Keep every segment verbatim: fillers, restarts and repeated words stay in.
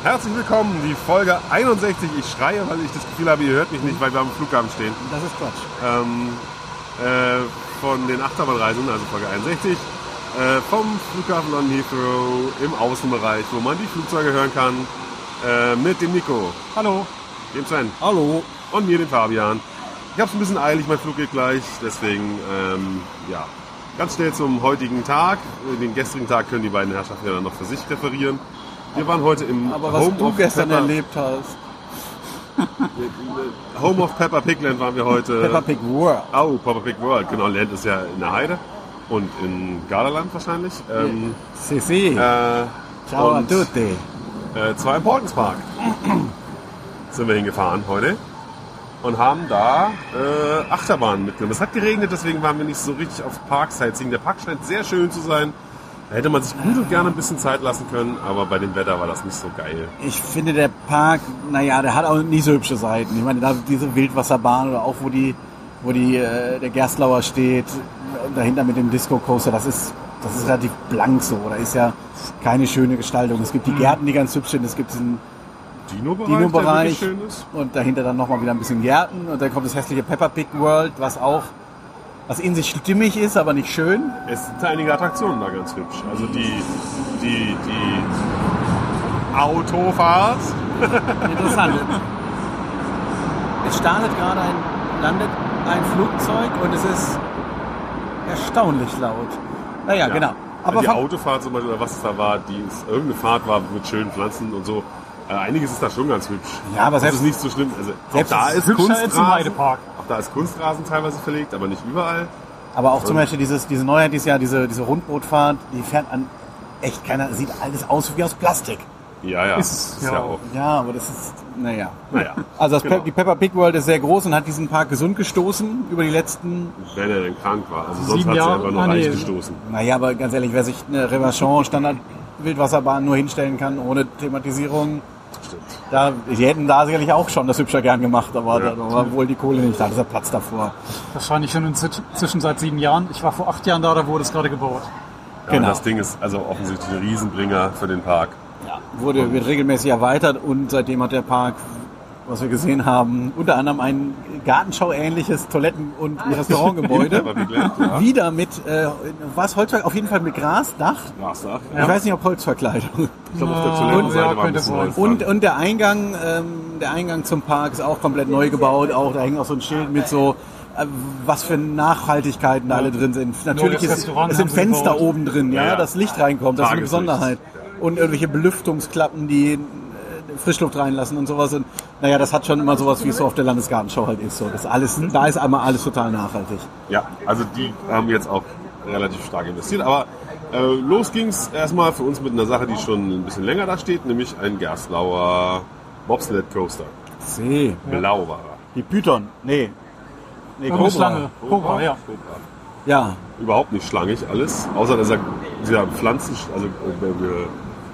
Herzlich willkommen, die Folge einundsechzig. Ich schreie, weil ich das Gefühl habe, ihr hört mich nicht, weil wir am Flughafen stehen. Das ist Quatsch. Ähm, äh, von den Achterbahnreisen, also Folge einundsechzig, äh, vom Flughafen London Heathrow im Außenbereich, wo man die Flugzeuge hören kann, äh, mit dem Nico. Hallo. Dem Sven. Hallo. Und mir, dem Fabian. Ich habe es ein bisschen eilig, mein Flug geht gleich, deswegen, ähm, ja, ganz schnell zum heutigen Tag. Den gestrigen Tag können die beiden Herrschaften ja dann noch für sich referieren. Wir waren heute im Aber was Home du of gestern Peppa, erlebt hast. Home of Peppa Pig Land waren wir heute. Peppa Pig World. Oh, Peppa Pig World. Genau, Land ist ja in der Heide und in Gardaland wahrscheinlich. Ähm, Si, si. äh, Ciao a und, tutti. Äh, zwar im Portens Park sind wir hingefahren heute und haben da äh, Achterbahnen mitgenommen. Es hat geregnet, deswegen waren wir nicht so richtig auf Park-Sightseeing. Der Park scheint sehr schön zu sein. Da hätte man sich gut und gerne ein bisschen Zeit lassen können, aber bei dem Wetter war das nicht so geil. Ich finde, der Park, naja, der hat auch nicht so hübsche Seiten. Ich meine, da diese Wildwasserbahn oder auch wo die, wo die, äh, der Gerstlauer steht, dahinter mit dem Disco-Coaster, das ist, das ist relativ blank so. Da ist ja keine schöne Gestaltung. Es gibt die Gärten, die ganz hübsch sind. Es gibt diesen Dino-Bereich, Dino-Bereich der wirklich schön ist. Und dahinter dann nochmal wieder ein bisschen Gärten. Und dann kommt das hässliche Peppa Pig World, was auch, was in sich stimmig ist, aber nicht schön. Es sind einige Attraktionen da ganz hübsch. Also die, die, die Autofahrt. Interessant. Es startet gerade ein, landet ein Flugzeug und es ist erstaunlich laut. Naja, Ja. genau. Aber Aber die fang- Autofahrt zum Beispiel, oder was es da war, die ist, irgendeine Fahrt war mit schönen Pflanzen und so. Äh, einiges ist da schon ganz hübsch. Ja, aber das selbst- ist nicht so schlimm. Also auch selbst da ist ist hübscher als im Kunstrasen. Heidepark. Auch da ist Kunstrasen teilweise verlegt, aber nicht überall. aber auch zum Beispiel dieses, diese Neuheit dieses Jahr, diese, diese Rundbootfahrt, die fährt an echt keiner, sieht alles aus wie aus Plastik. Ja, ja. Ist- ist ja ja. auch. Ja, aber das ist, naja. Naja. Also das Genau. Pe- die Peppa Pig World ist sehr groß und hat diesen Park gesund gestoßen über die letzten, Wenn er denn krank war. Also sonst Sieben hat sie Jahre? einfach nur Ah, nee. reich gestoßen. naja, aber ganz ehrlich, wer sich eine Revachon Standard Wildwasserbahn nur hinstellen kann, ohne Thematisierung, Stimmt. da, die hätten da sicherlich auch schon das hübscher gern gemacht, aber Ja. da war wohl die Kohle nicht da, dieser Platz davor. Wahrscheinlich schon inzwischen seit sieben Jahren. Ich war vor acht Jahren da, da wurde es gerade gebaut. Ja, Genau. und das Ding ist also offensichtlich ein Riesenbringer für den Park. Wurde, wird regelmäßig erweitert und seitdem hat der Park, was wir gesehen haben, unter anderem ein Gartenschau-ähnliches Toiletten- und Restaurantgebäude. Peppa Pig Land, ja. Wieder mit, äh, was Holzverkleidung, auf jeden Fall mit Grasdach. Grasdach. Ich weiß nicht, ob Holzverkleidung. Ich glaube, auf der Ja, Toilettenseite ja, war ein könnte bisschen sein. Holz Und, dran. und der Eingang, ähm, der Eingang zum Park ist auch komplett neu gebaut. Auch da hängt auch so ein Schild mit so, äh, was für Nachhaltigkeiten da alle drin sind. Natürlich Neues ist, Restaurant es sind haben sie Fenster gebaut. oben drin, ja, Ja, ja. das Licht reinkommt. Das ist eine Tageslicht. Besonderheit. Und irgendwelche Belüftungsklappen, die äh, Frischluft reinlassen und sowas. Und naja, das hat schon immer sowas, wie es so auf der Landesgartenschau halt ist. So, das alles, da ist einmal alles total nachhaltig. Ja, also die haben jetzt auch relativ stark investiert. Aber äh, los ging's erstmal für uns mit einer Sache, die schon ein bisschen länger da steht, nämlich ein Gerstlauer Bobsled Coaster. See. Blau war er. Die Python. Nee. Nee, Irgendeine Schlange. Cobra, ja. Cobra. Ja. Überhaupt nicht schlangig alles, außer dass er dieser Pflanzen, also äh,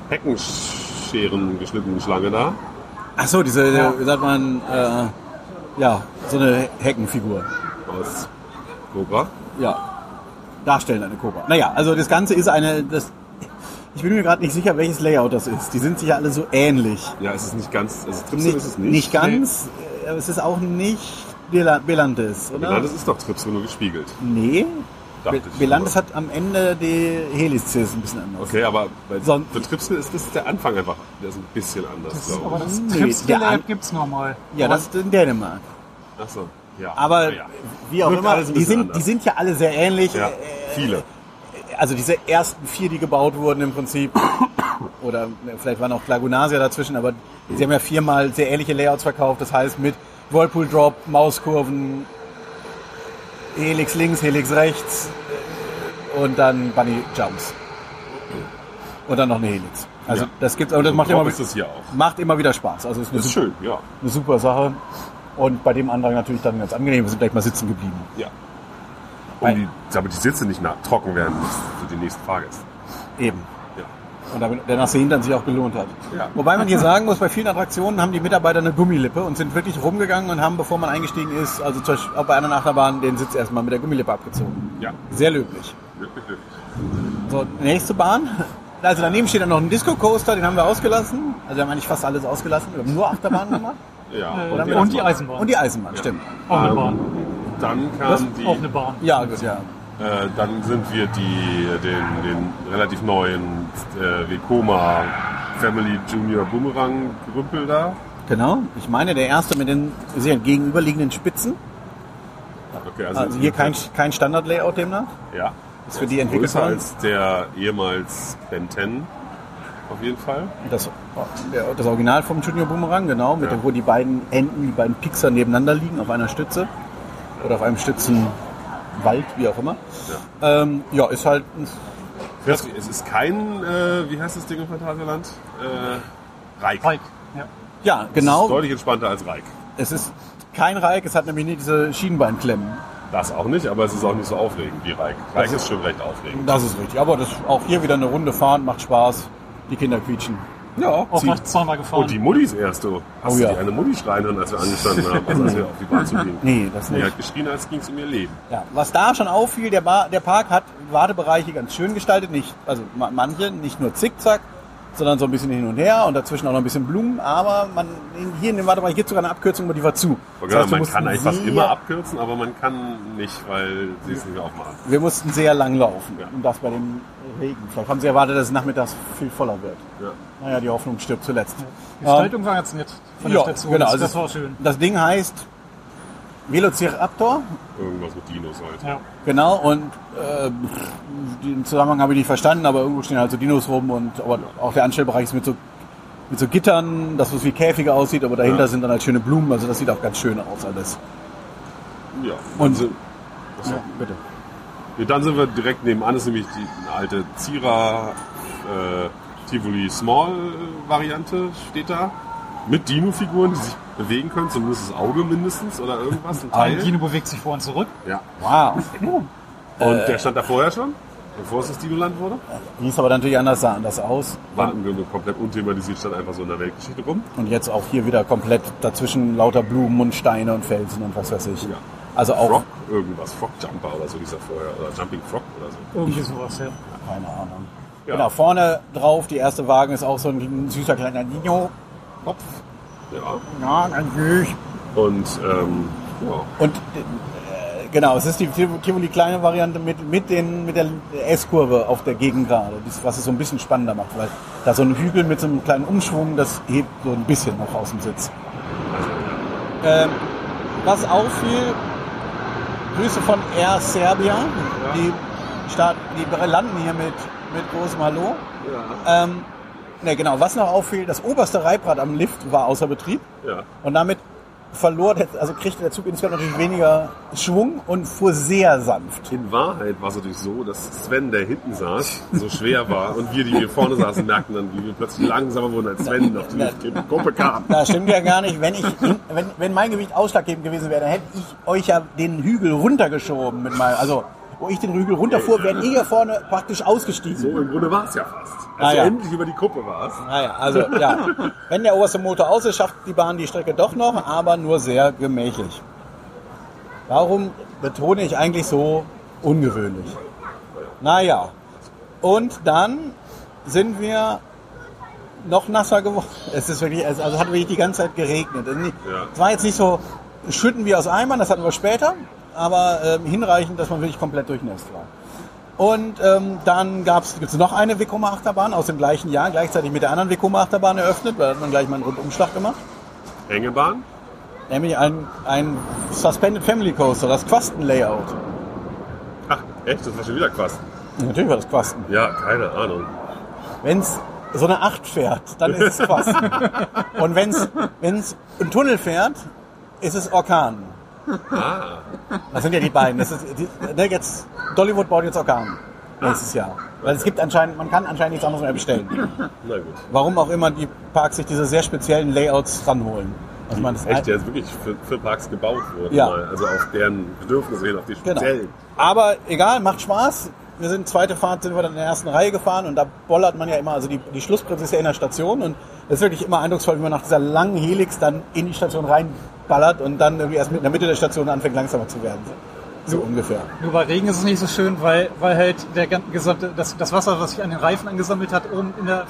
Heckenscheren geschnittenen Schlange da. Ach so, diese, ja. wie sagt man, äh, ja, so eine Heckenfigur. Aus Cobra. Ja, darstellen eine Kobra. Naja, also das Ganze ist eine, das, ich bin mir gerade nicht sicher, welches Layout das ist. Die sind sich ja alle so ähnlich. Ja, es ist nicht ganz, also Tripsel ist es nicht. Nicht ganz, aber es ist auch nicht Bel- Belantes, oder? Ja, das ist doch Tripsel nur gespiegelt. Nee, Dachte Be- ich Belantes schon hat am Ende die Helices ein bisschen anders. Okay, aber bei, Son- für Tripsel ist das der Anfang einfach, der ist ein bisschen anders, Das, glaube aber ich. das Nee, der Tripsel-Layout An- gibt es nochmal. Ja, das ist in Dänemark. Ach so, ja. Aber ja. wie auch Wirkt immer, alles ein die bisschen sind, anders. die sind ja alle sehr ähnlich. Ja, Äh, viele. Also diese ersten vier, die gebaut wurden im Prinzip, oder vielleicht waren auch Lagunasia dazwischen, aber sie haben ja viermal sehr ähnliche Layouts verkauft. Das heißt mit Whirlpool Drop, Mauskurven, Helix links, Helix rechts und dann Bunny Jumps. Und dann noch eine Helix. Also Ja. das gibt's, aber das macht Drop immer, ist das hier auch. macht immer wieder Spaß. Also es ist eine, Das ist super, schön, ja. eine super Sache. Und bei dem Andrang natürlich dann ganz angenehm. Wir sind gleich mal sitzen geblieben. ja. Um die, damit die Sitze nicht nach, trocken werden für die nächsten Fahrgäste. Eben. Ja. Und damit der nasse Hintern sich auch gelohnt hat. Ja. Wobei man hier sagen muss, bei vielen Attraktionen haben die Mitarbeiter eine Gummilippe und sind wirklich rumgegangen und haben, bevor man eingestiegen ist, also zum Beispiel auch bei einer Achterbahn, den Sitz erstmal mit der Gummilippe abgezogen. Ja, Sehr löblich. wirklich, wirklich. So, nächste Bahn. Also daneben steht dann noch ein Disco-Coaster, den haben wir ausgelassen. Also wir haben eigentlich fast alles ausgelassen. Wir haben nur Achterbahnen gemacht. Ja, Äh, Oder und, mit und die Eisenbahn. Und die Eisenbahn, stimmt. Auch eine Ähm, Bahn. Dann Das kam ist die, auch eine Bahn. Ja, gut, ja. äh, dann sind wir die, den, den relativ neuen äh, Vekoma Family Junior Boomerang Gerümpel da. Genau. Ich meine, der erste mit den sehr gegenüberliegenden Spitzen. Okay, Also hier kein, kein Standard-Layout demnach. Ja. Ist für die entwickelt größer worden. als der ehemals Ben zehn auf jeden Fall. Das, der, das Original vom Junior Boomerang, genau, mit Ja. dem, wo die beiden Enden, die beiden Pixar nebeneinander liegen, auf einer Stütze. Oder auf einem Stützenwald, wie auch immer. Ja, ähm, ja ist halt ein Es ist kein, äh, wie heißt das Ding im Phantasialand? Äh, Reik. Reik. Ja. ja, Das ist genau. deutlich entspannter als Reik. Es ist kein Reik, es hat nämlich nicht diese Schienbeinklemmen. Das auch nicht, aber es ist auch nicht so aufregend wie Reik. Reik ist schon recht aufregend. Das ist richtig. Aber das auch hier wieder eine Runde fahren, macht Spaß. Die Kinder quietschen. Ja, Auch Sie- gleich zweimal gefahren. und die Muttis erst, du. Hast Oh du ja. die eine Mutti schreien hören, als wir angestanden haben, also als wir auf die Bahn zu gehen? Nee, das Die nicht. hat geschrien, als ging es um ihr Leben. Ja, was da schon auffiel, der, Bar, der Park hat Wartebereiche ganz schön gestaltet. Nicht, also ma- manche, nicht nur zickzack, sondern so ein bisschen hin und her und dazwischen auch noch ein bisschen Blumen. Aber man, in, hier in dem Wartebereich gibt es sogar eine Abkürzung, aber die war zu. Das heißt, wir man mussten kann eigentlich fast sehr- immer abkürzen, aber man kann nicht, weil sie es nicht mehr aufmachen. Wir mussten sehr lang laufen. Ja. Und das bei dem Regen. Vielleicht haben sie erwartet, dass es nachmittags viel voller wird. Ja. Naja, die Hoffnung stirbt zuletzt. Die Gestaltung war ganz nett von der Ja, Station. genau. Das, Also das war schön. Das Ding heißt Velociraptor. Irgendwas mit Dinos halt. Ja. Genau, und äh, den Zusammenhang habe ich nicht verstanden, aber irgendwo stehen halt so Dinos rum und aber auch der Anstellbereich ist mit so, mit so Gittern, das was wie Käfige aussieht, aber dahinter Ja. sind dann halt schöne Blumen, also das sieht auch ganz schön aus alles. Ja. Und- Und sind, achso. bitte. Ja, dann sind wir direkt nebenan, ist nämlich die eine alte Zira äh, Tivoli Small Variante, steht da. Mit Dino-Figuren, die sich bewegen können, zumindest das Auge mindestens oder irgendwas. Ein Teil. Ein Dino bewegt sich vor und zurück. Ja. Wow. Und der stand da vorher schon, bevor es das Dino-Land wurde. Hieß aber natürlich anders, sah anders aus. War im Grunde komplett unthematisiert, stand einfach so in der Weltgeschichte rum. Und jetzt auch hier wieder komplett dazwischen lauter Blumen und Steine und Felsen und was weiß ich. Ja. Also auch, Frog, irgendwas, Frog Jumper oder so, dieser vorher, oder Jumping Frog oder so. Irgendwie sowas, ja. keine Ahnung. Ja. Genau, vorne drauf, die erste Wagen ist auch so ein süßer kleiner Dino-Kopf. Ja. Ja, ganz süß. Und, ähm, ja. Und äh, genau, es ist die Tivoli kleine Variante mit, mit, den, mit der S-Kurve auf der Gegengrade, das, was es so ein bisschen spannender macht, weil da so ein Hügel mit so einem kleinen Umschwung, das hebt so ein bisschen noch aus dem Sitz. Ähm, was auffiel, Grüße von Air Serbia, die, start, die landen hier mit, mit großem Hallo. Ja. Ähm, ne, genau, was noch auffiel, das oberste Reibrad am Lift war außer Betrieb. Ja. Und damit verlor, der, also kriegte der Zug insgesamt natürlich weniger Schwung und fuhr sehr sanft. In Wahrheit war es natürlich so, dass Sven, der hinten saß, so schwer war und wir, die hier vorne saßen, merkten dann, wie wir plötzlich langsamer wurden, als Sven auf die Gruppe kam. Das stimmt ja gar nicht. Wenn, ich, wenn, wenn mein Gewicht ausschlaggebend gewesen wäre, dann hätte ich euch ja den Hügel runtergeschoben. Mit meinem, also, wo ich den Hügel runterfuhr, wären ihr hier vorne praktisch ausgestiegen. So im Grunde war es ja fast. Als Ah, du ja. endlich über die Kuppe warst. Naja, also ja. Wenn der oberste Motor aus ist, schafft die Bahn die Strecke doch noch, aber nur sehr gemächlich. Warum betone ich eigentlich so ungewöhnlich? Naja, und dann sind wir noch nasser geworden. Es ist wirklich, also hat wirklich die ganze Zeit geregnet. Es war jetzt nicht so schütten wie aus Eimern, das hatten wir später, aber ähm, hinreichend, dass man wirklich komplett durchnässt war. Und ähm, dann gibt es noch eine Vekoma Achterbahn aus dem gleichen Jahr, gleichzeitig mit der anderen Vekoma Achterbahn eröffnet, weil da hat man gleich mal einen Rundumschlag gemacht. Hängebahn? Nämlich ein, ein Suspended Family Coaster, das Quasten-Layout. Ach, echt? Das war schon wieder Quasten. Natürlich war das Quasten. Ja, keine Ahnung. Wenn es so eine acht fährt, dann ist es Quasten. Und wenn es einen Tunnel fährt, ist es Orkan. Ah, Das sind ja die beiden. Das ist, die, ne, jetzt, Dollywood baut jetzt Orkan nächstes Jahr. Weil es gibt anscheinend, man kann anscheinend nichts anderes mehr bestellen. na gut. Warum auch immer die Parks sich diese sehr speziellen Layouts ranholen. Also man, das Echt, der ist wirklich für, für Parks gebaut worden. Ja. Mal. Also auf deren Bedürfnisse hin, auf die Genau. speziellen. Aber egal, macht Spaß. Wir sind zweite Fahrt, sind wir dann in der ersten Reihe gefahren und da bollert man ja immer, also die, die Schlussbremse ist ja in der Station und es ist wirklich immer eindrucksvoll, wie man nach dieser langen Helix dann in die Station reinballert und dann irgendwie erst mit in der Mitte der Station anfängt langsamer zu werden. So, so ungefähr. Nur bei Regen ist es nicht so schön, weil, weil halt der gan- gesamte, das, das Wasser, was sich an den Reifen angesammelt hat, oben in der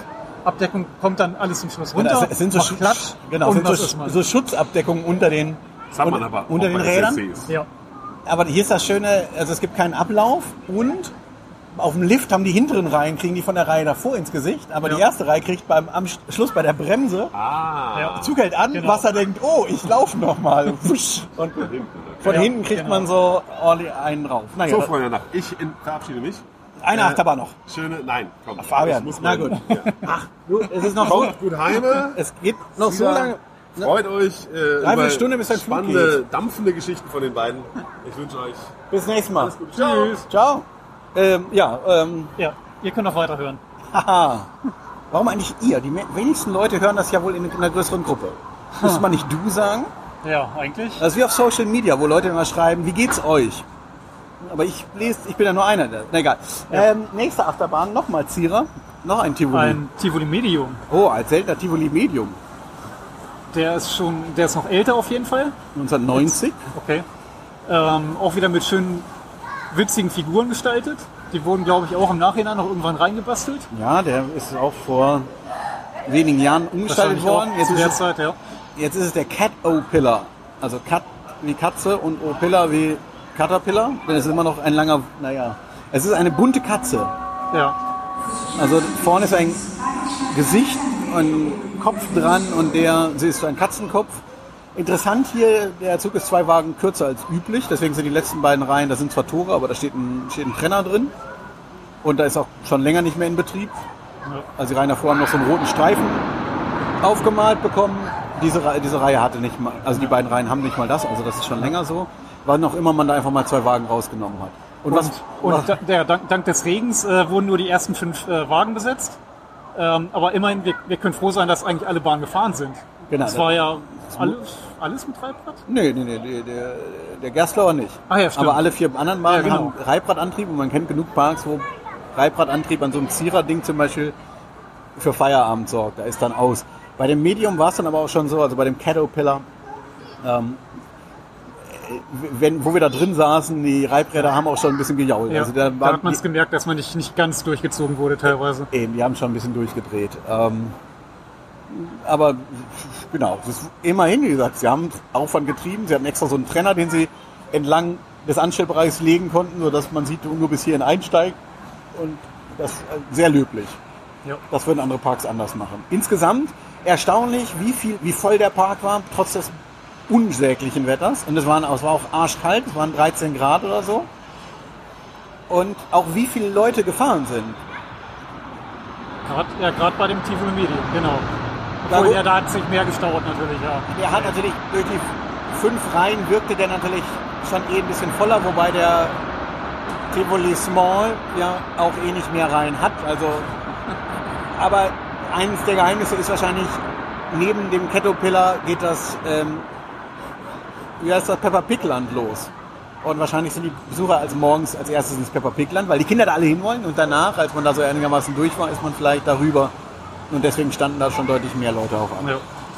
Abdeckung kommt dann alles zum Schluss Genau, runter, es sind so, macht Schutz, Platsch genau, und sind was so, ist man. so Schutzabdeckungen unter den, Das hat man un- aber auch unter den bei Rädern. S L Cs. Ja, Aber hier ist das Schöne, also es gibt keinen Ablauf und auf dem Lift haben die hinteren Reihen, kriegen die von der Reihe davor ins Gesicht, aber Ja. die erste Reihe kriegt beim am Sch- Schluss bei der Bremse, Ah. Ja. Zug hält an, Genau. Wasser denkt, oh, ich laufe nochmal. Wusch. Und von Ja, hinten kriegt genau. man so ordentlich einen rauf. Naja, So, Freunde der Nacht, ich in, verabschiede mich. eine Äh, Achterbahn noch. Schöne, nein, komm. Fabian, das muss na man- gut. Ja. Ach, du, es ist noch so, Kommt gut heime. es geht noch so Wieder lange. Freut euch äh, Dreiviertel über Stunde, bis dein Flug spannende, dampfende Geschichten von den beiden. Ich wünsche euch Bis nächstes Mal. alles Gute. Ciao. Ciao. Ähm, ja, ähm, ja, ihr könnt noch weiterhören. haha. Warum eigentlich ihr? Die me- wenigsten Leute hören das ja wohl in einer größeren Gruppe. Muss man nicht du sagen? Ja, eigentlich. Das ist wie auf Social Media, wo Leute immer schreiben, wie geht's euch? Aber ich lese, ich bin ja nur einer. der- Na egal. Ja. Ähm, nächste Achterbahn, nochmal Zierer. Noch ein Tivoli. Ein Tivoli Medium. Oh, als seltener Tivoli Medium. Der ist schon, der ist noch älter auf jeden Fall. neunzehnhundertneunzig. Okay. Ähm, auch wieder mit schönen, witzigen Figuren gestaltet. Die wurden, glaube ich, auch im Nachhinein noch irgendwann reingebastelt. Ja, der ist auch vor wenigen Jahren umgestaltet Wahrscheinlich worden. auch Jetzt zu ist, der es, Zeit, ja. jetzt ist es der Cat-O-Pillar. Also Cat wie Katze und O-Pillar wie Caterpillar. Denn es ist immer noch ein langer, naja, es ist eine bunte Katze. Ja, Also vorne ist ein Gesicht, ein Kopf dran und der, sie ist so ein Katzenkopf. Interessant hier, der Zug ist zwei Wagen kürzer als üblich, deswegen sind die letzten beiden Reihen, da sind zwar Tore, aber da steht ein, steht ein Trenner drin. Und da ist auch schon länger nicht mehr in Betrieb. ja. Also die Reihen davor haben noch so einen roten Streifen aufgemalt bekommen. Diese, Reihe- diese Reihe hatte nicht mal, also die beiden Reihen haben nicht mal das, also das ist schon länger so. Wann auch immer man da einfach mal zwei Wagen rausgenommen hat. Und, was, Und was da, der, dank, dank des Regens äh, wurden nur die ersten fünf äh, Wagen besetzt. Ähm, aber immerhin, wir, wir können froh sein, dass eigentlich alle Bahnen gefahren sind. Genau. Das war ja alles, alles mit Reibrad? Nee, nee, nee, der, der, der Gerstlauer nicht. Ah ja, stimmt. Aber alle vier anderen Bahnen Ja, genau. haben Reibradantrieb und man kennt genug Parks, wo Reibradantrieb an so einem Zierer-Ding zum Beispiel für Feierabend sorgt. Da ist dann aus. Bei dem Medium war es dann aber auch schon so, also bei dem Caterpillar, ähm, wenn, wo wir da drin saßen, die Reibräder haben auch schon ein bisschen gejault. Ja, Also da da waren hat man es gemerkt, dass man nicht, nicht ganz durchgezogen wurde teilweise. die, eben, die haben schon ein bisschen durchgedreht. Ähm, aber genau, das ist immerhin, wie gesagt, sie haben Aufwand getrieben, sie hatten extra so einen Trenner, den sie entlang des Anstellbereichs legen konnten, sodass man sieht, nur bis hierhin einsteigt. Und das ist sehr löblich. Ja. Das würden andere Parks anders machen. Insgesamt erstaunlich, wie viel, wie voll der Park war, trotz des unsäglichen Wetters. Und es, waren, es war auch arschkalt, es waren dreizehn Grad oder so. Und auch wie viele Leute gefahren sind. Gerade ja, grad bei dem Tivoli Medium, genau. Da Obwohl, wo- ja, da hat sich mehr gestaut natürlich, ja. Der hat natürlich durch die fünf Reihen wirkte der natürlich schon eh ein bisschen voller, wobei der Tivoli Small ja auch eh nicht mehr Reihen hat. Also, aber eines der Geheimnisse ist wahrscheinlich, neben dem Caterpillar geht das, ähm, wie heißt das, Peppa Pig Land los. Und wahrscheinlich sind die Besucher als morgens als erstes ins Peppa Pig Land, weil die Kinder da alle hinwollen und danach, als man da so einigermaßen durch war, ist man vielleicht darüber. Und deswegen standen da schon deutlich mehr Leute auf an. ja.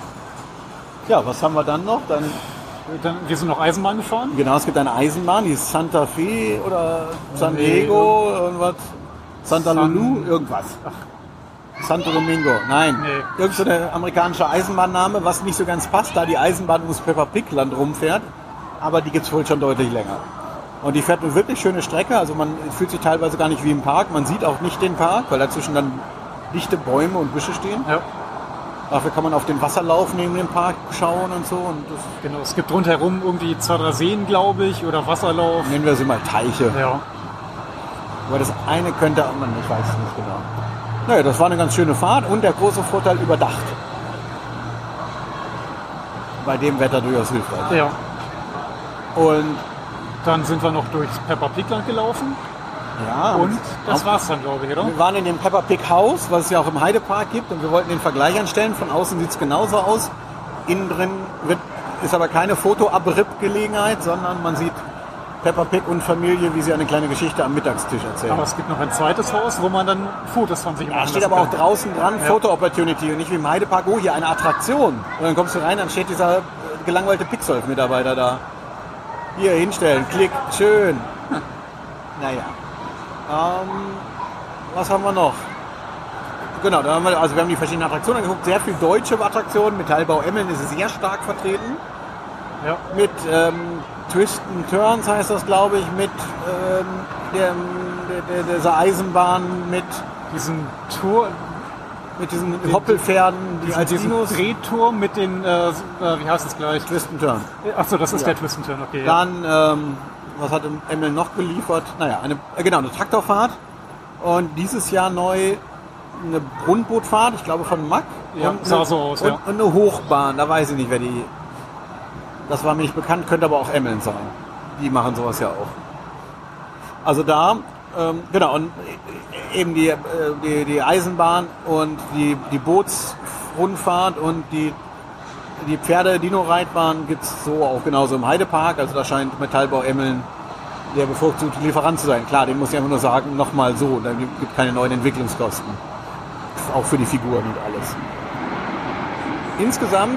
Ja, was haben wir dann noch? Dann, Dann, wir sind noch Eisenbahn gefahren. genau, es gibt eine Eisenbahn, die ist Santa Fe oder San Nee, Diego, irgendwas. Santa San- Lulu, irgendwas. Santo Domingo, nein. Nee. Irgend so eine amerikanische Eisenbahnname, was nicht so ganz passt, da die Eisenbahn ums Peppa Pig Land rumfährt. Aber die gibt es wohl schon deutlich länger. Und die fährt eine wirklich schöne Strecke, also man fühlt sich teilweise gar nicht wie im Park. Man sieht auch nicht den Park, weil dazwischen dann dichte Bäume und Büsche stehen. Ja, Dafür kann man auf den Wasserlauf neben dem Park schauen und so. Und das genau. Es gibt rundherum irgendwie zwei, drei Seen, glaube ich, oder Wasserlauf. nennen wir sie mal Teiche. Ja, Aber das eine könnte man, ich weiß es nicht genau. Naja, das war eine ganz schöne Fahrt und der große Vorteil überdacht. Bei dem Wetter durchaus hilfreich. ja. Und Dann sind wir noch durchs Peppa Pig Land gelaufen. ja, Und das auf- war's dann, glaube ich, oder? wir waren in dem Peppa Pig Haus, was es ja auch im Heidepark gibt, und wir wollten den Vergleich anstellen. Von außen sieht es genauso aus. Innen drin wird, ist aber keine Foto-Abripp-Gelegenheit, sondern man sieht Peppa Pig und Familie, wie sie eine kleine Geschichte am Mittagstisch erzählen. Aber es gibt noch ein zweites Haus, wo man dann Fotos von sich Da machen steht lassen aber auch kann. draußen dran, Ja. Photo-Opportunity und nicht wie im Heidepark, oh, hier eine Attraktion. Und dann kommst du rein, dann steht dieser äh, gelangweilte Pixolf-Mitarbeiter da. Hier, hinstellen, klick, schön. Naja. Ähm, was haben wir noch? genau, da haben wir, also wir haben die verschiedenen Attraktionen angeguckt. Sehr viel deutsche Attraktionen. Metallbau Emmeln ist sehr stark vertreten. Ja. Mit ähm, Twist and Turns heißt das, glaube ich, mit ähm, der, der, dieser Eisenbahn, mit Diesen Tour, mit diesen Hoppelpferden, die diesen, als diesen Dinos. Drehturm mit den, äh, äh, wie heißt es gleich? Twist and Turn. Achso, das ist Ja. der Twist and Turn, okay. Ja. Dann, ähm, was hat Emmeln noch geliefert? Naja, eine, äh, genau, eine Traktorfahrt. Und dieses Jahr neu eine Rundbootfahrt, ich glaube von Mack. Ja, und sah eine, so aus, und, ja. und eine Hochbahn, da weiß ich nicht, wer die... Das war mir nicht bekannt, könnte aber auch Emmeln sein. Die machen sowas ja auch. Also da, ähm, genau, und eben die, äh, die, die Eisenbahn und die, die Bootsrundfahrt und die, die Pferde-Dino-Reitbahn gibt es so auch genauso im Heidepark. Also da scheint Metallbau Emmeln der bevorzugte Lieferant zu sein. Klar, den muss ich einfach nur sagen, nochmal so, da gibt es keine neuen Entwicklungskosten. Auch für die Figuren und alles. Insgesamt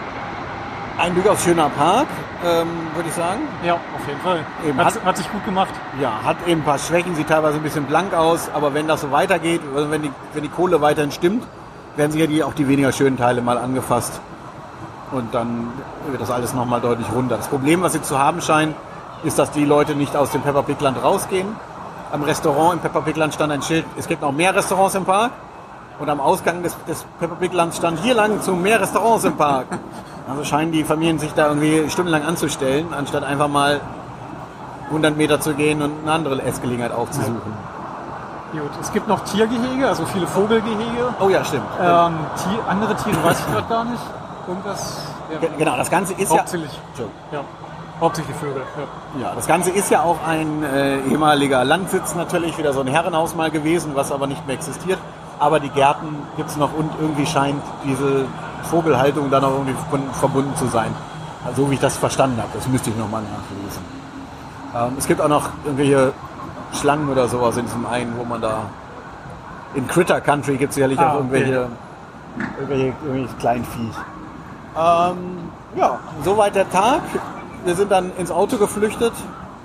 ein durchaus schöner Park, ähm, würde ich sagen. Ja, auf jeden Fall. Eben, Hat, hat- hat sich gut gemacht. Ja, hat eben ein paar Schwächen, sieht teilweise ein bisschen blank aus, aber wenn das so weitergeht, also wenn die, wenn die Kohle weiterhin stimmt, werden sicher die, auch die weniger schönen Teile mal angefasst. Und dann wird das alles nochmal deutlich runter. Das Problem, was sie zu haben scheinen, ist, dass die Leute nicht aus dem Peppa Pig Land rausgehen. Am Restaurant im Peppa Pig Land stand ein Schild, es gibt noch mehr Restaurants im Park. Und am Ausgang des, des Peppa Pig Lands stand hier lang zu mehr Restaurants im Park. Also scheinen die Familien sich da irgendwie stundenlang anzustellen, anstatt einfach mal hundert Meter zu gehen und eine andere Essgelegenheit aufzusuchen. Gut, es gibt noch Tiergehege, also viele Vogelgehege. Oh ja, stimmt. Ähm, Tier, andere Tiere weiß ich gerade gar nicht. Irgendwas. Ja, Ge- Genau, das Ganze ist ja... hauptsächlich. Ja, hauptsächlich Vögel. Ja. Ja, das Ganze ist ja auch ein äh, ehemaliger Landsitz natürlich, wieder so ein Herrenhaus mal gewesen, was aber nicht mehr existiert. Aber die Gärten gibt es noch und irgendwie scheint diese Vogelhaltung da noch irgendwie von- verbunden zu sein. Also, so wie ich das verstanden habe, das müsste ich nochmal nachlesen. Ähm, es gibt auch noch irgendwelche Schlangen oder sowas in diesem einen, wo man da... In Critter Country gibt es sicherlich Ah, auch irgendwelche, irgendwelche, irgendwelche kleinen Viech. Ähm, ja, soweit der Tag. Wir sind dann ins Auto geflüchtet,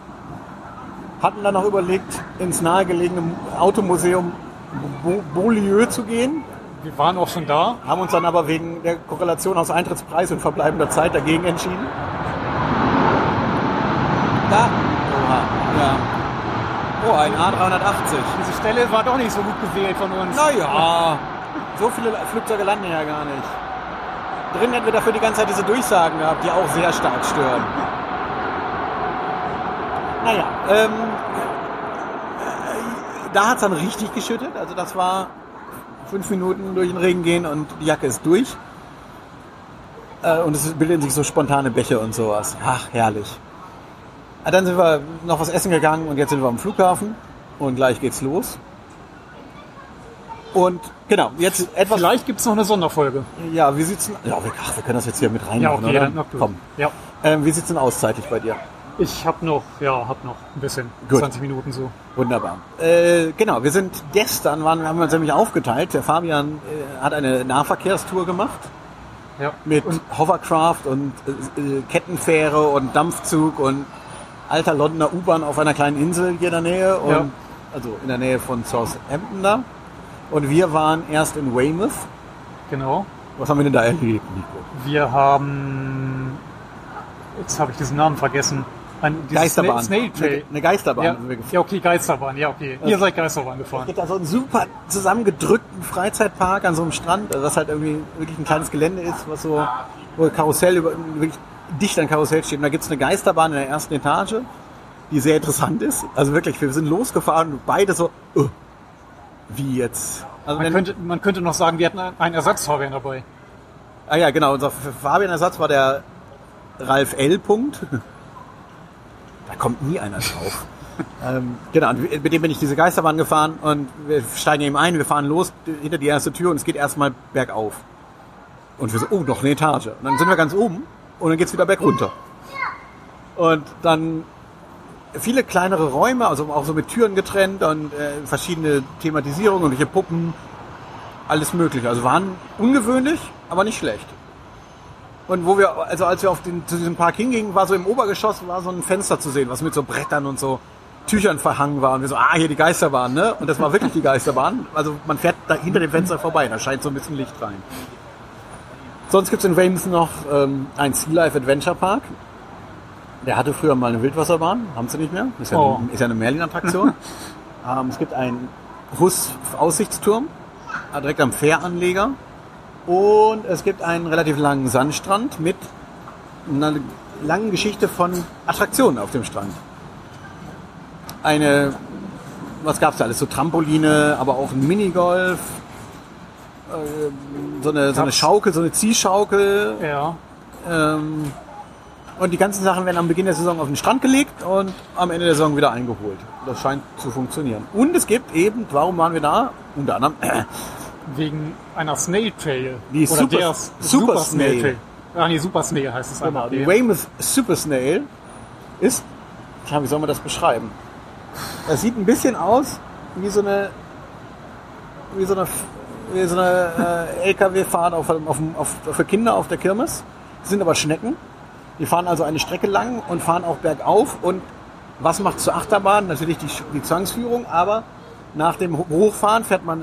hatten dann noch überlegt, ins nahegelegene Automuseum Bo- Beaulieu zu gehen, Wir waren auch schon da. haben uns dann aber wegen der Korrelation aus Eintrittspreis und verbleibender Zeit dagegen entschieden. Da, oha, ja. Oh, ein A dreihundertachtzig. Diese Stelle war doch nicht so gut gewählt von uns. Naja, so viele Flugzeuge landen ja gar nicht. Drin hätten wir dafür die ganze Zeit diese Durchsagen gehabt, die auch sehr stark stören. Naja, ähm, äh, da hat es dann richtig geschüttet. Also das war fünf Minuten durch den Regen gehen und die Jacke ist durch. Äh, und es bilden sich so spontane Bäche und sowas. Ach, herrlich. Ah, dann sind wir noch was essen gegangen und jetzt sind wir am Flughafen und gleich geht's los. Und genau, jetzt etwas... Vielleicht gibt es noch eine Sonderfolge. Ja, wie sieht's denn... Ja, wir, ach, wir können das jetzt hier mit reinmachen, Ja, okay, oder? dann noch gut. Komm. Ja. Ähm, wie sieht's denn aus zeitlich bei dir? Ich habe noch, ja, hab noch ein bisschen. Gut. zwanzig Minuten so. Wunderbar. Äh, genau, wir sind gestern, waren, haben wir uns nämlich aufgeteilt. Der Fabian äh, hat eine Nahverkehrstour gemacht Ja. mit Und Hovercraft und äh, Kettenfähre und Dampfzug und alter Londoner U-Bahn auf einer kleinen Insel hier in der Nähe. Und, Ja. Also in der Nähe von Southampton da. Und wir waren erst in Weymouth. genau. Was haben wir denn da erlebt, Nico? Wir haben, jetzt habe ich diesen Namen vergessen. Ein, dieses Geisterbahn. Snail Trail. Eine, eine Geisterbahn Ja, sind wir gefahren. ja, okay, Geisterbahn, ja, okay. Ihr seid Geisterbahn gefahren. Es gibt da so einen super zusammengedrückten Freizeitpark an so einem Strand, also was halt irgendwie wirklich ein kleines Gelände ist, was so, wo Karussell über, wirklich dicht an Karussell steht. Und da gibt es eine Geisterbahn in der ersten Etage, die sehr interessant ist. Also wirklich, wir sind losgefahren und beide so, uh, wie jetzt? Also Man wenn, könnte, man könnte noch sagen, wir hatten einen Ersatzfahrwehr dabei. ah ja, genau, unser Fabian-Ersatz war der Ralf L. Punkt. Da kommt nie einer drauf. ähm, genau, und mit dem bin ich diese Geisterbahn gefahren und wir steigen eben ein, wir fahren los hinter die erste Tür und es geht erstmal bergauf. Und wir so, oh, noch eine Etage. Und dann sind wir ganz oben und dann geht's wieder bergunter. Und dann viele kleinere Räume, also auch so mit Türen getrennt und äh, verschiedene Thematisierungen und welche Puppen, alles mögliche. Also waren ungewöhnlich, aber nicht schlecht. Und wo wir, also als wir auf den, zu diesem Park hingingen, war so im Obergeschoss war so ein Fenster zu sehen, was mit so Brettern und so Tüchern verhangen war und wir so, ah, hier die Geisterbahn, ne? Und das war wirklich die Geisterbahn. Also man fährt da hinter dem Fenster vorbei, da scheint so ein bisschen Licht rein. Sonst gibt es in Weymouth noch ähm, einen Sea Life Adventure Park. Der hatte früher mal eine Wildwasserbahn, haben sie nicht mehr. Ist ja, Oh. eine, ist ja eine Merlin-Attraktion. ähm, es gibt einen Hus-Aussichtsturm, direkt am Fähranleger. Und es gibt einen relativ langen Sandstrand mit einer langen Geschichte von Attraktionen auf dem Strand. Eine, was gab's da alles? So Trampoline, aber auch ein Minigolf, äh, so, eine, so eine Schaukel, so eine Ziehschaukel. Ja. Ähm, und die ganzen Sachen werden am Beginn der Saison auf den Strand gelegt und am Ende der Saison wieder eingeholt. Das scheint zu funktionieren. Und es gibt eben, warum waren wir da? Unter anderem Wegen einer Snail Trail. Die Oder Super- der Super Snail. Trail. Ah, nee, Super Snail heißt es Genau, einfach. die Weymouth Super Snail ist, ja, wie soll man das beschreiben? Das sieht ein bisschen aus wie so eine, wie so eine, wie so eine äh, L K W-Fahrt auf, auf, auf, für Kinder auf der Kirmes. Das sind aber Schnecken. Die fahren also eine Strecke lang und fahren auch bergauf. Und was macht zur Achterbahn? Natürlich die, die Zwangsführung, aber nach dem Hochfahren fährt man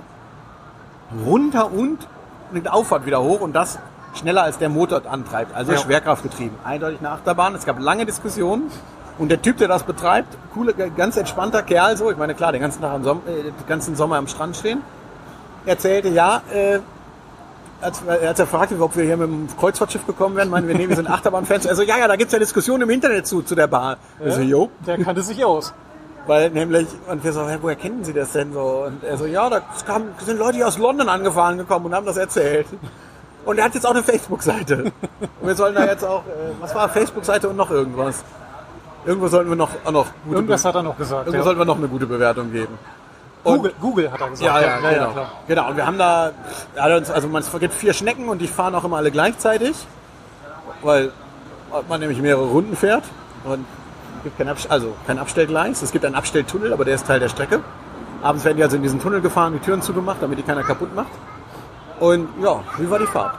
runter und mit der Auffahrt wieder hoch und das schneller als der Motor antreibt. Also Ja. schwerkraftgetrieben. Eindeutig eine Achterbahn. Es gab lange Diskussionen. Und der Typ, der das betreibt, cooler, ganz entspannter Kerl, so, ich meine, klar, den ganzen Tag am Sommer, äh, den ganzen Sommer am Strand stehen, erzählte, ja, äh, als, als er fragte, ob wir hier mit dem Kreuzfahrtschiff gekommen wären, meinen wir, nee, wir sind Achterbahn-Fans. Also, ja, ja, da gibt's ja Diskussionen im Internet zu, zu der Bahn. Ja, Also, jo, der kannte sich aus. weil nämlich, und wir so, hey, woher kennen Sie das denn so? Und er so, ja, da kamen, sind Leute hier aus London angefahren gekommen und haben das erzählt. Und er hat jetzt auch eine Facebook-Seite. Und wir sollen da jetzt auch, äh, was war, Facebook-Seite und noch irgendwas. Irgendwo sollten wir noch, auch noch gute Irgendwas Be- hat er noch gesagt. irgendwo Ja. sollten wir noch eine gute Bewertung geben. Und, Google, Google hat er gesagt. ja, ja, genau. klar. genau. Und wir haben da, er hat uns- also man es gibt vier Schnecken und die fahren auch immer alle gleichzeitig, weil man nämlich mehrere Runden fährt und es gibt kein, Abst- also kein Abstellgleis. Es gibt einen Abstelltunnel, aber der ist Teil der Strecke. Abends werden die also in diesen Tunnel gefahren, die Türen zugemacht, damit die keiner kaputt macht. Und ja, wie war die Fahrt?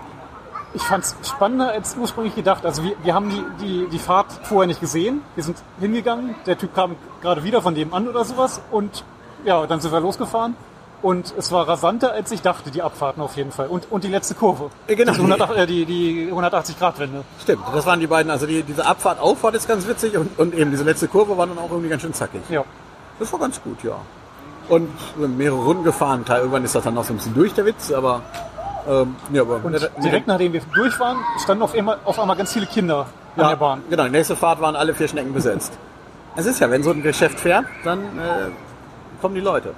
Ich fand es spannender als ursprünglich gedacht. Also wir, wir haben die, die, die Fahrt vorher nicht gesehen. Wir sind hingegangen, der Typ kam gerade wieder von dem an oder sowas und ja, dann sind wir losgefahren. Und es war rasanter, als ich dachte, die Abfahrten auf jeden Fall. Und, und die letzte Kurve. Ja, genau. Die, hundert, äh, die, die hundertachtzig-Grad-Wende. Stimmt, das waren die beiden, also die, diese Abfahrt, Auffahrt ist ganz witzig und, und eben diese letzte Kurve war dann auch irgendwie ganz schön zackig. Ja. Das war ganz gut, ja. Und wir haben mehrere Runden gefahren, Teil irgendwann ist das dann noch so ein bisschen durch, der Witz, aber ähm, ja, aber Und direkt nachdem wir durch waren, standen auf einmal, auf einmal ganz viele Kinder an ja, der Bahn. Genau, die nächste Fahrt waren alle vier Schnecken besetzt. Es ist ja, wenn so ein Geschäft fährt, dann äh, kommen die Leute.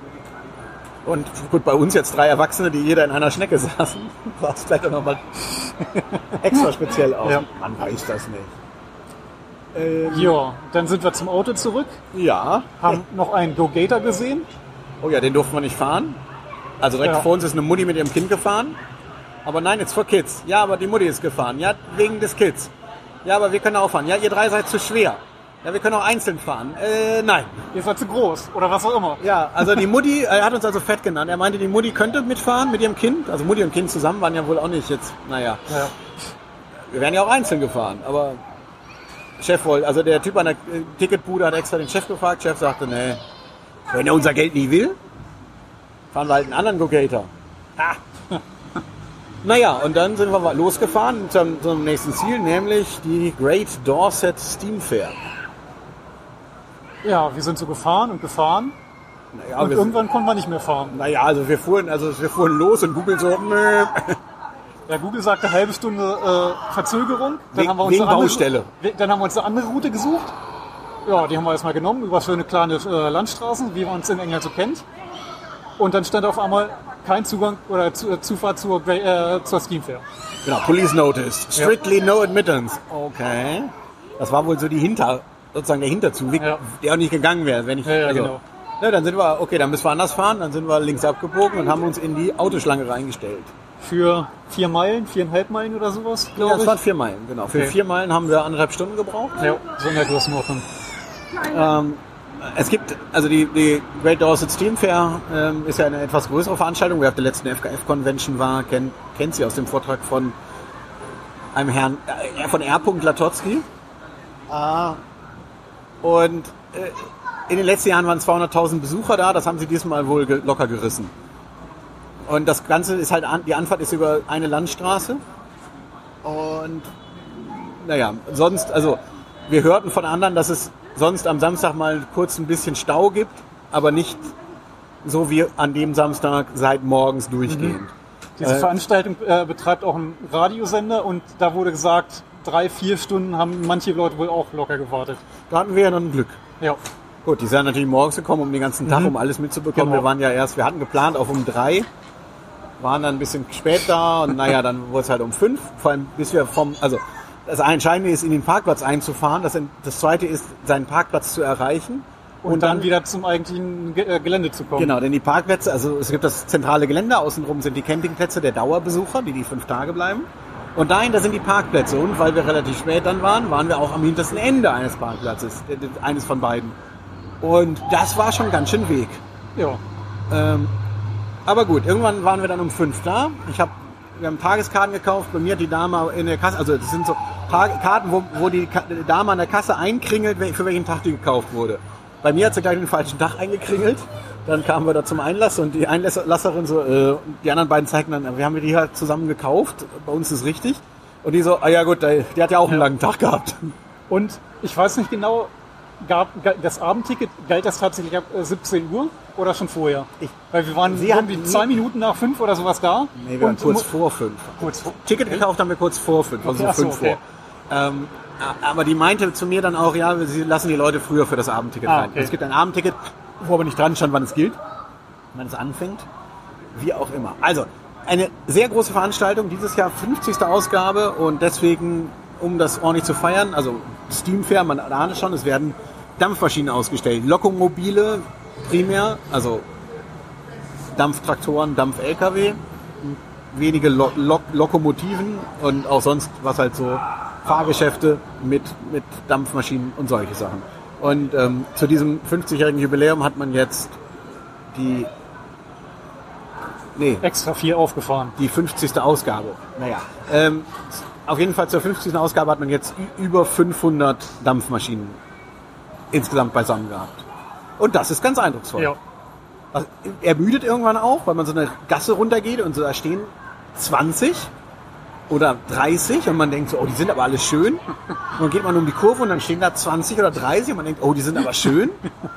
Und gut, bei uns jetzt drei Erwachsene, die jeder in einer Schnecke saßen, war es vielleicht auch nochmal extra speziell aus. Ja. Man weiß das nicht. Ähm, Ja, dann sind wir zum Auto zurück, ja. haben noch einen Go-Gator gesehen. Oh ja, den durften wir nicht fahren. Also direkt Ja. vor uns ist eine Mutti mit ihrem Kind gefahren. Aber nein, it's for kids. Ja, aber die Mutti ist gefahren. Ja, wegen des Kids. Ja, aber wir können auch fahren. Ja, ihr drei seid zu schwer. Ja, wir können auch einzeln fahren. Äh, nein. Ihr seid zu groß oder was auch immer. Ja, also die Mutti, er hat uns also fett genannt. Er meinte, die Mutti könnte mitfahren mit ihrem Kind. Also Mutti und Kind zusammen waren ja wohl auch nicht jetzt, naja. Ja. Wir wären ja auch einzeln gefahren, aber Chef wollte, also der Typ an der äh, Ticketbude hat extra den Chef gefragt. Chef sagte, nee, wenn er unser Geld nie will, fahren wir halt einen anderen Go-Gator. Ah. Naja, und dann sind wir losgefahren zum, zum nächsten Ziel, nämlich die Great Dorset Steam Fair. Ja, wir sind so gefahren und gefahren Naja, und wir, irgendwann konnten wir nicht mehr fahren. naja, also wir fuhren, also wir fuhren los und Google so, nö. Ja, Google sagte halbe Stunde äh, Verzögerung. Dann Wegen- haben wir uns wegen eine andere, Baustelle. we- Dann haben wir uns eine andere Route gesucht. Ja, die haben wir erstmal genommen, über schöne kleine äh, Landstraßen, wie man uns in England so kennt. Und dann stand auf einmal kein Zugang oder zu, äh, Zufahrt zur, Gra- äh, zur Steam Fair. Genau, Police Notice. Strictly no admittance. Okay. Das war wohl so die Hinter, sozusagen der Hinterzug, Ja. der auch nicht gegangen wäre, wenn ich. Ja, ja, also, genau. Ja, dann sind wir, okay, dann müssen wir anders fahren, dann sind wir links abgebogen und haben uns in die Autoschlange reingestellt. Für vier Meilen, viereinhalb Meilen oder sowas, Ja, glaube das ich. waren vier Meilen, genau. Für Okay. vier Meilen haben wir anderthalb Stunden gebraucht. Ja, so in der Größenordnung. Ähm, es gibt, also die, die Great Dorset Steam Fair ähm, ist ja eine etwas größere Veranstaltung. Wer auf der letzten F K F-Convention war, kennt, kennt sie aus dem Vortrag von einem Herrn, äh, von R. Latotzky. Ah. Und äh, in den letzten Jahren waren zweihunderttausend Besucher da, das haben sie diesmal wohl ge- locker gerissen. Und das Ganze ist halt, an, die Anfahrt ist über eine Landstraße. Und naja, sonst, also wir hörten von anderen, dass es sonst am Samstag mal kurz ein bisschen Stau gibt, aber nicht so wie an dem Samstag seit morgens durchgehend. Mhm. Diese äh, Veranstaltung äh, betreibt auch einen Radiosender und da wurde gesagt, drei, vier Stunden haben manche Leute wohl auch locker gewartet. Da hatten wir ja noch ein Glück. Ja. Gut, die sind natürlich morgens gekommen, um den ganzen Tag, Mhm. um alles mitzubekommen. Genau. Wir waren ja erst, wir hatten geplant auf um drei, waren dann ein bisschen spät da und naja, dann wurde es halt um fünf. Vor allem bis wir vom, also das Entscheidende ist, in den Parkplatz einzufahren. Das, das Zweite ist, seinen Parkplatz zu erreichen. Und, und dann, dann wieder zum eigentlichen Ge- äh, Gelände zu kommen. Genau, denn die Parkplätze, also es gibt das zentrale Gelände, außenrum sind die Campingplätze der Dauerbesucher, die die fünf Tage bleiben. Und dahinter sind die Parkplätze. Und weil wir relativ spät dann waren, waren wir auch am hintersten Ende eines Parkplatzes, äh, eines von beiden. Und das war schon ganz schön Weg. Ja. Ähm, aber gut, irgendwann waren wir dann um fünf da. Ich hab, wir haben Tageskarten gekauft. Bei mir hat die Dame in der Kasse, also das sind so Tag- Karten, wo, wo die Ka- Dame an der Kasse einkringelt, für welchen Tag die gekauft wurde. Bei mir hat sie gleich den falschen Tag eingekringelt. Dann kamen wir da zum Einlass und die Einlasserin so, äh, die anderen beiden zeigten dann, wir haben die halt zusammen gekauft. Bei uns ist richtig. Und die so, ah ja gut, die, die hat ja auch einen langen Tag gehabt. Und ich weiß nicht genau, gab das Abendticket, galt das tatsächlich ab siebzehn Uhr oder schon vorher? Ich, Weil wir waren Sie irgendwie hatten- zwei Minuten nach fünf oder sowas da. Nee, wir waren und kurz mu- vor fünf. Kurz vor. Ticket gekauft haben wir kurz vor fünf, also Okay, so ach so, fünf okay. vor. Ähm, aber die meinte zu mir dann auch, ja, sie lassen die Leute früher für das Abendticket Ah, rein. okay. Es gibt ein Abendticket, wo aber nicht dran stand, wann es gilt, wann es anfängt, wie auch immer. Also, eine sehr große Veranstaltung, dieses Jahr fünfzigste Ausgabe und deswegen, um das ordentlich zu feiern, also Steam Fair, man ahnt es schon, es werden Dampfmaschinen ausgestellt, Lokomobile primär, also Dampftraktoren, Dampf-L K W, wenige Lo- Lo- Lokomotiven und auch sonst was halt so Fahrgeschäfte mit, mit Dampfmaschinen und solche Sachen. Und ähm, zu diesem fünfzigjährigen Jubiläum hat man jetzt die nee, Extra vier aufgefahren. die fünfzigste Ausgabe. Naja, ähm, auf jeden Fall zur fünfzigsten Ausgabe hat man jetzt ü- über fünfhundert Dampfmaschinen insgesamt beisammen gehabt. Und das ist ganz eindrucksvoll. Ja. Also, ermüdet irgendwann auch, weil man so eine Gasse runtergeht und so da stehen zwanzig oder dreißig und man denkt so, oh, die sind aber alle schön. Und dann geht man um die Kurve und dann stehen da zwanzig oder dreißig und man denkt, oh, die sind aber schön.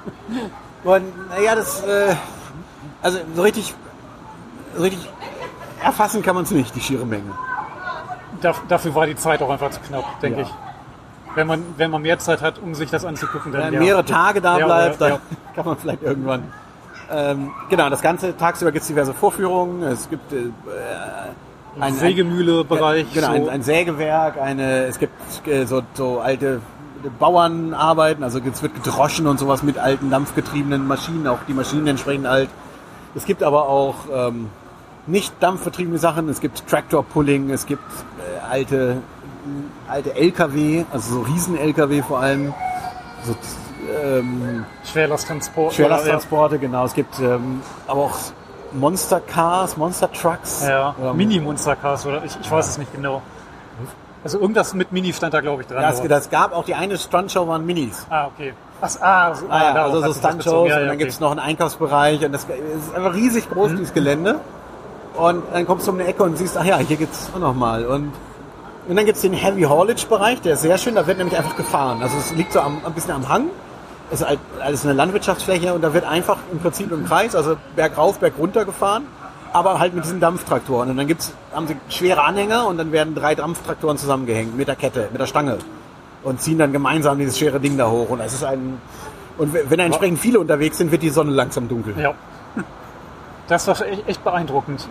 Und naja, das, äh, also so richtig, so richtig erfassen kann man es nicht, die schiere Menge. Daf- dafür war die Zeit auch einfach zu knapp, denke Ja. ich. Wenn man, wenn man mehr Zeit hat, um sich das anzugucken, dann Wenn ja. mehrere Tage da Ja, bleibt, ja, dann ja. kann man vielleicht irgendwann. Ähm, genau, das Ganze tagsüber gibt es diverse Vorführungen. Es gibt äh, ein Sägemühle-Bereich. Genau, so. ein, ein Sägewerk, eine, es gibt äh, so, so alte Bauernarbeiten, also es wird gedroschen und sowas mit alten dampfgetriebenen Maschinen, auch die Maschinen entsprechend alt. Es gibt aber auch ähm, nicht dampfbetriebene Sachen, es gibt Tractor-Pulling, es gibt äh, alte, alte L K W, also so Riesen-L K W vor allem, so ähm, Schwerlasttransport. Schwerlasttransporte, genau. Es gibt ähm, aber auch Monster Cars, Monster Trucks. Ja, Oder- Mini-Monster-Cars oder ich, ich weiß es nicht genau. Also irgendwas mit Mini stand da, glaube ich, dran. Ja, es, aber- das gab auch die eine Stuntshow waren Minis. Ah, okay. Ach, ah, so, Ah, ja, darauf also so hat sich das bezogen. Stuntshows Ja, und ja, dann okay. gibt es noch einen Einkaufsbereich und das ist einfach riesig groß, dieses Gelände. Und dann kommst du um eine Ecke und siehst, ach ja, hier geht's auch nochmal. Und, und dann gibt es den Heavy Haulage Bereich, der ist sehr schön, da wird nämlich einfach gefahren. Also es liegt so am, ein bisschen am Hang. Es ist halt alles eine Landwirtschaftsfläche und da wird einfach im Prinzip im Kreis, also bergauf, bergunter gefahren, aber halt mit diesen Dampftraktoren. Und dann gibt's, haben sie schwere Anhänger und dann werden drei Dampftraktoren zusammengehängt mit der Kette, mit der Stange und ziehen dann gemeinsam dieses schwere Ding da hoch. Und das ist ein, und wenn da entsprechend viele unterwegs sind, wird die Sonne langsam dunkel. Ja. Das war echt, echt beeindruckend.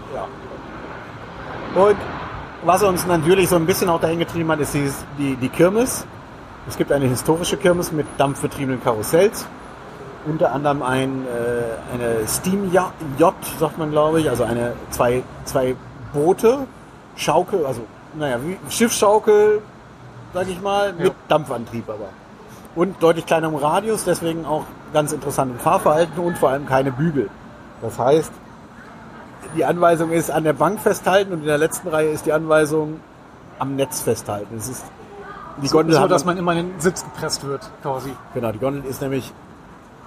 Ja. Und was uns natürlich so ein bisschen auch dahin getrieben hat, ist dieses, die, die Kirmes. Es gibt eine historische Kirmes mit dampfbetriebenen Karussells. Unter anderem ein, äh, eine Steam-Yacht, sagt man, glaube ich. Also eine, zwei, zwei Boote, Schaukel, also naja, wie Schiffsschaukel, sag ich mal, mit Ja. Dampfantrieb aber. Und deutlich kleinerem Radius, deswegen auch ganz interessant im Fahrverhalten und vor allem keine Bügel. Das heißt, die Anweisung ist an der Bank festhalten und in der letzten Reihe ist die Anweisung am Netz festhalten. Es ist die So, Gondel so hat dass man immer in den Sitz gepresst wird, quasi. genau, die Gondel ist nämlich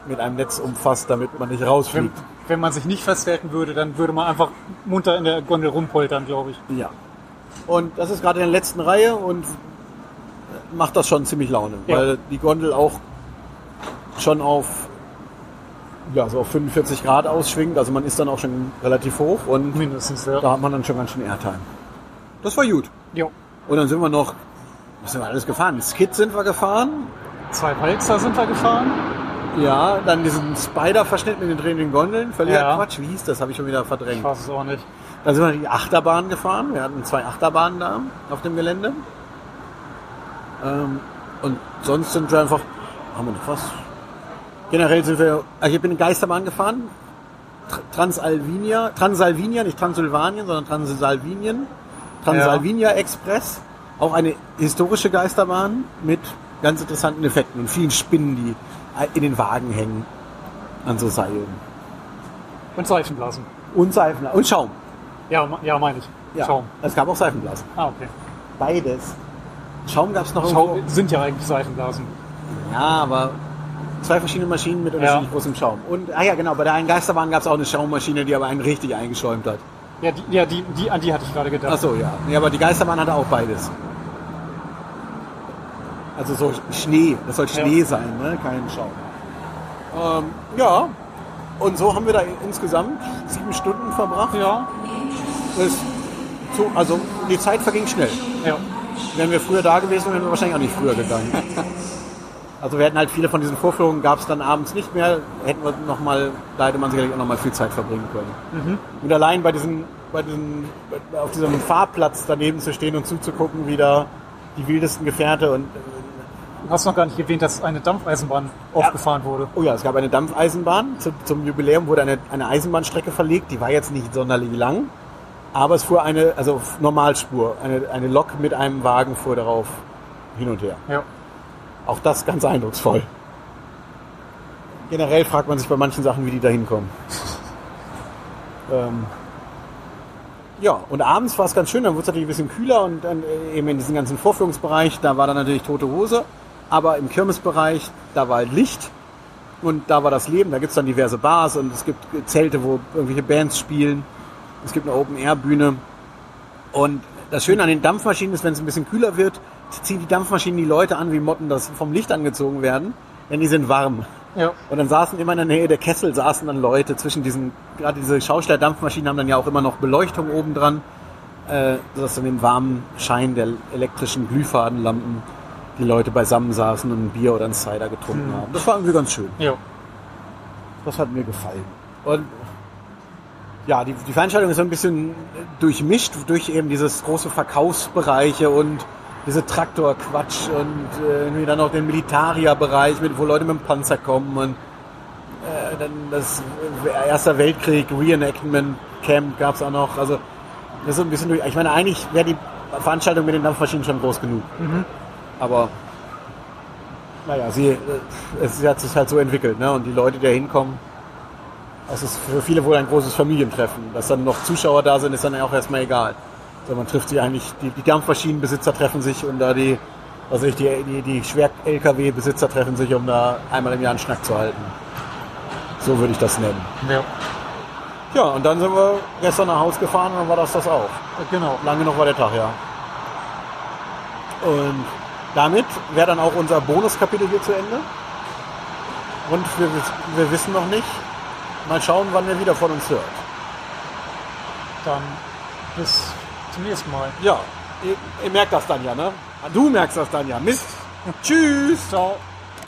mit einem Netz umfasst, damit man nicht rausfliegt. Wenn, wenn man sich nicht festhalten würde, dann würde man einfach munter in der Gondel rumpoltern, glaube ich. Ja. Und das ist gerade in der letzten Reihe und macht das schon ziemlich Laune, Ja. weil die Gondel auch schon auf, ja, so auf fünfundvierzig Grad ausschwingt, also man ist dann auch schon relativ hoch und Mindestens, ja. da hat man dann schon ganz schön Airtime. Das war gut. Jo. Und dann sind wir noch, was sind wir alles gefahren? Skid sind wir gefahren, Zwei Walzer sind wir gefahren. ja, dann diesen Spider-Verschnitt mit den drehenden Gondeln, völliger Ja. Quatsch, wie hieß das, habe ich schon wieder Ich verdrängt. weiß es auch nicht. Dann sind wir die Achterbahn gefahren. Wir hatten zwei Achterbahnen da auf dem Gelände. Ähm, und sonst sind wir einfach, haben wir noch was? Generell sind wir, also ich bin in Geisterbahn gefahren. Tr- Transalvinia, Transalvinia, nicht Transsilvanien, sondern Transalvinien. Transalvinia Express. Auch eine historische Geisterbahn mit ganz interessanten Effekten und vielen Spinnen, die in den Wagen hängen. An so Seilen. Und Seifenblasen. Und Seifen und Schaum. Ja, ma- ja meine ich. Ja, Schaum. es gab auch Seifenblasen. Ah, okay. Beides. Schaum gab es noch Schaum irgendwo. sind ja eigentlich Seifenblasen. Ja, aber zwei verschiedene Maschinen mit unterschiedlich Ja. großem Schaum. Und, ah ja, genau, bei der einen Geisterbahn gab es auch eine Schaummaschine, die aber einen richtig eingeschäumt hat. Ja, die, ja die, die, an die hatte ich gerade gedacht. Ach so, ja. Nee, aber die Geisterbahn hatte auch beides. Also so Schnee, das soll Schnee Ja. sein, ne? Kein Schaum. Ähm, ja, und so haben wir da insgesamt sieben Stunden verbracht. Ja. Das, so, also die Zeit verging schnell. Ja. Wären wir früher da gewesen, wären wir wahrscheinlich auch nicht früher gegangen. Also wir hätten halt viele von diesen Vorführungen, gab es dann abends nicht mehr, hätten wir noch mal, da hätte man sicherlich auch noch mal viel Zeit verbringen können. Mhm. Und allein bei diesen, bei diesen, auf diesem Fahrplatz daneben zu stehen und zuzugucken, wie da die wildesten Gefährte und, Du hast noch gar nicht erwähnt, dass eine Dampfeisenbahn aufgefahren wurde. oh ja, es gab eine Dampfeisenbahn, zu, zum Jubiläum wurde eine, eine Eisenbahnstrecke verlegt, die war jetzt nicht sonderlich lang, aber es fuhr eine, also Normalspur, eine, eine Lok mit einem Wagen fuhr darauf hin und her. Ja. Auch das ganz eindrucksvoll. Generell fragt man sich bei manchen Sachen, wie die da hinkommen. ähm, ja, und abends war es ganz schön, dann wurde es natürlich ein bisschen kühler und dann äh, eben in diesem ganzen Vorführungsbereich, da war dann natürlich tote Hose, aber im Kirmesbereich, da war halt Licht und da war das Leben, da gibt es dann diverse Bars und es gibt Zelte, wo irgendwelche Bands spielen, es gibt eine Open-Air-Bühne und das Schöne an den Dampfmaschinen ist, wenn es ein bisschen kühler wird, ziehen die Dampfmaschinen die Leute an wie Motten, dass vom Licht angezogen werden, denn die sind warm. Ja. Und dann saßen immer in der Nähe der Kessel, saßen dann Leute zwischen diesen, gerade diese Schaustellerdampfmaschinen haben dann ja auch immer noch Beleuchtung oben dran, äh, sodass dann im warmen Schein der elektrischen Glühfadenlampen die Leute beisammen saßen und ein Bier oder ein Cider getrunken Mhm. haben. Das war irgendwie ganz schön. Ja. Das hat mir gefallen. Und ja, die, die Veranstaltung ist so ein bisschen durchmischt durch eben dieses große Verkaufsbereiche und diese Traktorquatsch und äh, irgendwie dann noch den Militaria-Bereich, mit, wo Leute mit dem Panzer kommen und äh, dann das äh, Erster Weltkrieg, Reenactment Camp gab es auch noch. Also das ist so ein bisschen durch. Ich meine, eigentlich wäre die Veranstaltung mit den Dampfmaschinen schon groß genug. Mhm. Aber naja, sie, äh, es hat sich halt so entwickelt, ne? Und die Leute, die da hinkommen, das ist für viele wohl ein großes Familientreffen. Dass dann noch Zuschauer da sind, ist dann auch erstmal egal. So, man trifft sich eigentlich, die, die Dampfmaschinenbesitzer treffen sich und da die, also ich, die, die, die Schwer-L K W-Besitzer treffen sich, um da einmal im Jahr einen Schnack zu halten. So würde ich das nennen. Ja. Ja, und dann sind wir gestern nach Hause gefahren und dann war das das auch. Genau. Lange noch war der Tag, ja. Und damit wäre dann auch unser Bonuskapitel hier zu Ende. Und wir, wir wissen noch nicht. Mal schauen, wann ihr wieder von uns hört. Dann bis zum nächsten Mal. Ja, ihr, ihr merkt das dann ja, ne? Du merkst das dann ja. Mist. Tschüss. Ciao.